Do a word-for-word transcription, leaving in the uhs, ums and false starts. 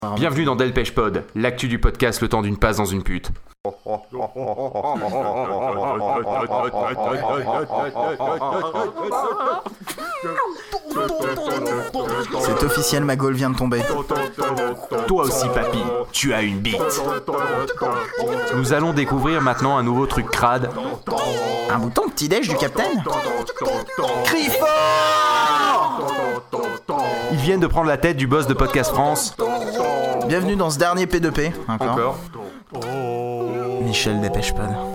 Bienvenue dans Delpech Pod, l'actu du podcast le temps d'une passe dans une pute. C'est officiel, ma gaule vient de tomber. Toi aussi, papy, tu as une bite. Nous allons découvrir maintenant un nouveau truc crade. Un bouton petit-déj du capitaine. Crie fort! Ils viennent de prendre la tête du boss de Podcast France. Bienvenue dans ce dernier P deux P. Encore. Encore. Michel Delpech Pod.